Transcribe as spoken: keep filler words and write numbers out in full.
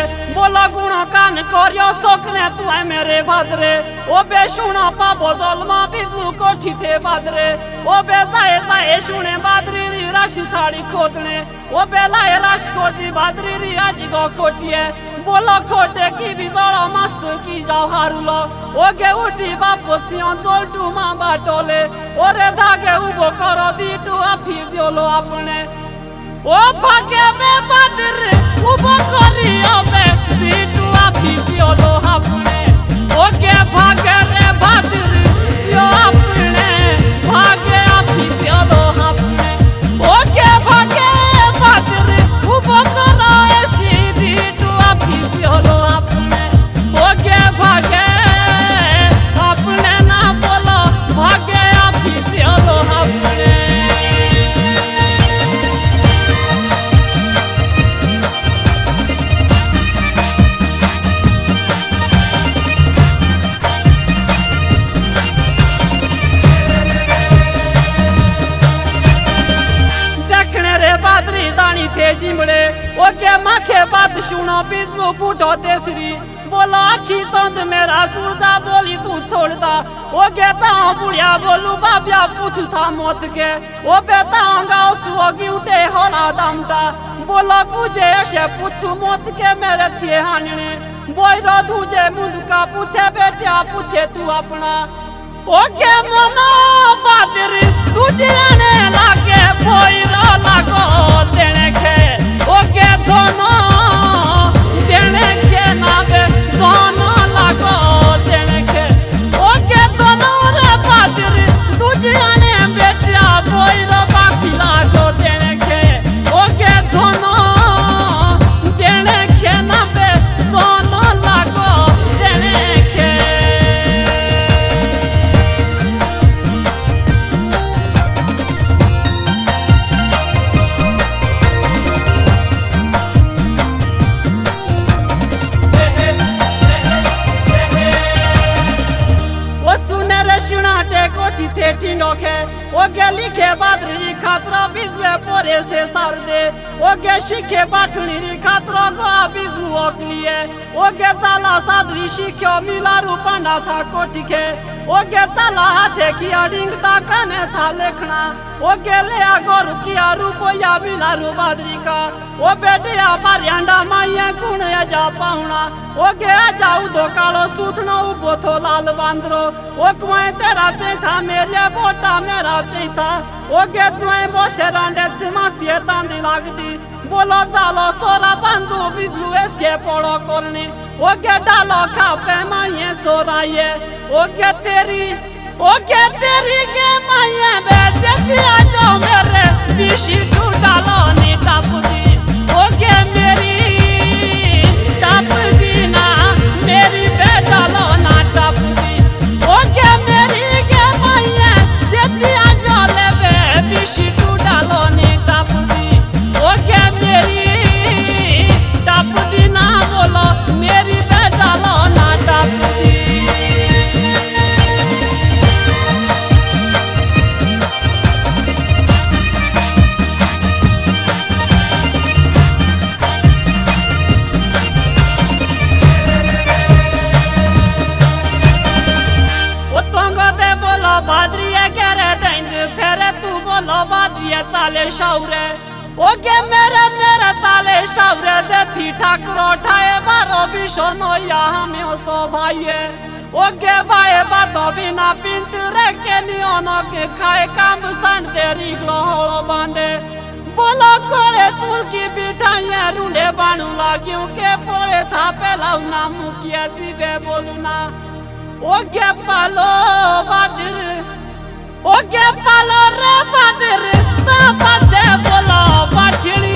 बोला गुणा कान करियो सोकने तू है मेरे भादरे ओ बे सुना पापो जलमा बिजलू कोठी थे भादरे ओ बे जाए जाए सुने भादरी री राशि साड़ी खोदने ओ बे लाए राशि खोजी भादरी री आज गो खोटिए बोला खोटे की भी जोड़ा मस्त की जाओ हारुलो ओ गे उठी बापो सियों जोल्टू मां बाटोले ओरे धागे उबो करो दीटू अफीजियोलो अपने ओ भागे बे भादर उबो करियो बे दीटू अफीजियोलो अपने ओ गे भागे रे भादर यो अपने भागे अफीजियोलो अपने ओ गे भागे भादर उबो करो ऐसी दीटू अफीजियोलो अपने ओ गे भागे अपने ना बोलो भागे अफीजियोलो अपने जिमड़े ओ के माखे बात सुनो बिजलू फूटो तेसरी बोला आखी तंद मेरा सूरजा बोली तू छोड़ता ओ के ताऊ बुढ़िया बोलू बाबिया पूछू था मौत के ओ बेटा गाँव सुओगी उठे होला दमटा बोला पूछे ऐसे पूछू मौत के मेरे थे हानने बोई रो दूजे मुंदका पूछे बेटिया पूछे तू अपना ओ के मनो बादर तुझे आने लागे बोई रो लागो देने के ओ के दोनों देने के नाबे दोनों लागो देने के ओ के दोनों रे बादर तुझे आने बेटिया बोई रो बाकी लागो देने के ओ के दोनों देने के नाबे दोनों लागो देने के थे टिंडोखे ओ गे लिखे बादरी खातरा बिजवे पोरे से सार दे ओ गे शिखे बाठनी री खातरा गो बिजू ओकलिए ओ गे चाला सादरी शिख्यो मिलारू पांडा था कोटिके ओ गे चाला हाथे किया डिंगता काने था लेखना ओ गे ले गोरु किया रूपोया मिलारू बादरी का ओ बेटिया पारियांडा माइया गुण जा पाहुना ओ गे जाऊ दो कालो सूथनो उबो थो लाल बांदरो ओ कुएं तेरा से था मेरे बोटा मेरा से था ओ गे जुए बोशे रांडे सिमासिए तांदी लागदी बोलो चालो सोरा बंदू बिजलू इसके पोड़ो करनी ओ गे डालो खापे माइये सोराये ओ गे तेरी ओ गे तेरी गे माइये बेटे दिया जो मेरे पीछे तू डालो नी टापुदी ओ गे मेरी टापुदी ना मेरी बेटा लो ना टापुदी ओ गे मेरी गे माइये दिया जो लेवे पीछे तू डालो नी टापुदी ओ गे मेरी टापुदी ना बोलो मेरी बेटा लो ना टापुदी बादरिया करे देंद फेरे तू बोलो बादरिया चाले शाउरे ओ गे मेरे मेरे चाले शाउरे जे थी ठाकुर उठाए बारो बिशो नोया हमें सो भाईए ओ गे भाई बातो बिना पिंट रे के नियोनो के खाए काम संड तेरी ग्लोहलो बांधे बोलो कोले चूल की बिठाइया रूंडे बाणू लागियों के पोले था पहला ना मुकिया जीवे बोलू ना ओ गे पालो बादर ओ गे पालो रे बादर ता बाजे बोलो बाठिणी